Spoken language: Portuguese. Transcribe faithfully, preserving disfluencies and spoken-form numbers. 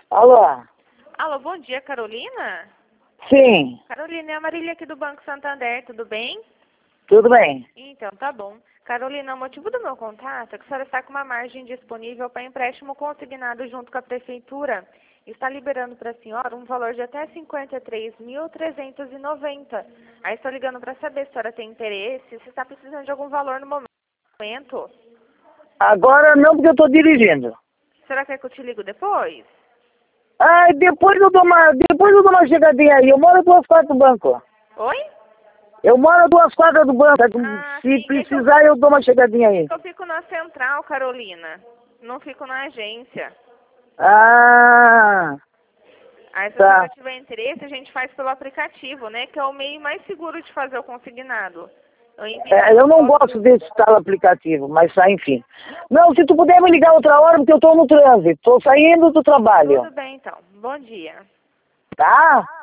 Alô? Alô, bom dia, Carolina? Sim, Carolina, é a Marília aqui do Banco Santander, tudo bem? tudo bem. Então, tá bom. Carolina, o motivo do meu contato é que a senhora está com uma margem disponível para empréstimo consignado junto com a Prefeitura. Está liberando para a senhora um valor de até cinquenta e três mil trezentos e noventa. Aí estou ligando para saber se a senhora tem interesse, se está precisando de algum valor no momento. Agora não, porque eu estou dirigindo. A senhora quer que eu te ligo depois? Ah, depois eu dou uma, depois eu dou uma chegadinha aí. Eu moro a duas quadras do banco. Oi? Eu moro a duas quadras do banco. Ah, Se sim, é que eu- precisar, eu dou uma chegadinha aí. Eu fico na central, Carolina. Não fico na agência. Ah, Aí se a tá. senhora tiver interesse, a gente faz pelo aplicativo, né? Que é o meio mais seguro de fazer o consignado. Eu, envio É, eu não gosto desse tal aplicativo, mas tá, enfim. Não, se tu puder me ligar outra hora, porque eu estou no trânsito. Estou saindo do trabalho. Tudo bem, então. Bom dia. Tá?